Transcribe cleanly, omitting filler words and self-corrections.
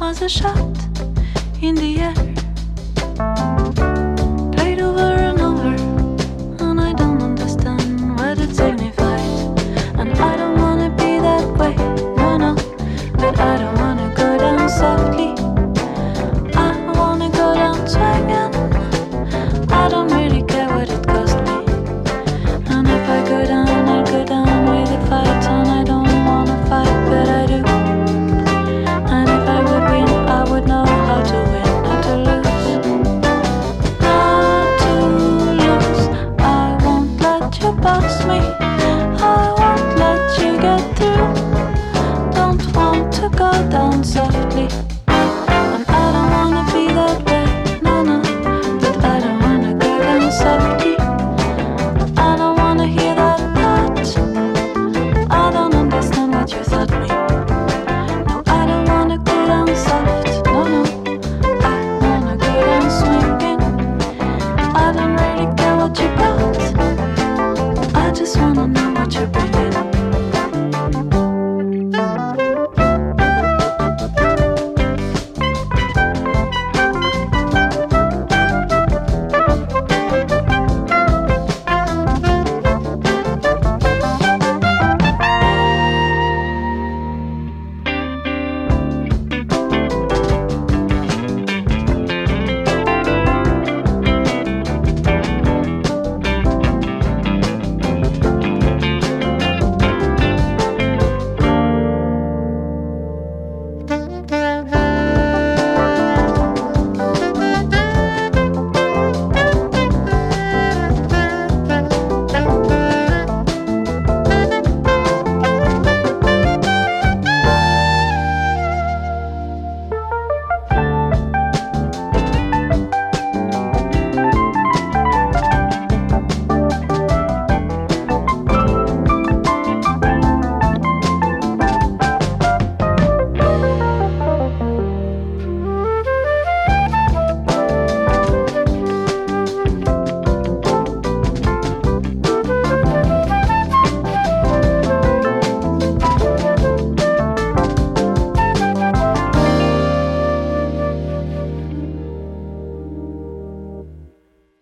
was a shot in the air, played over and over, and I don't understand what it signifies. And I don't wanna be that way, no, no, but I don't wanna go down softly. I wanna go down swinging. I don't really care what it cost me. And if I go down, I'll go down with a fight. And I don't wanna fight, but I do. And if I would win, I would know how to win, not to lose. Not to lose. I won't let you pass me. I won't let you get through. Don't want to go down softly.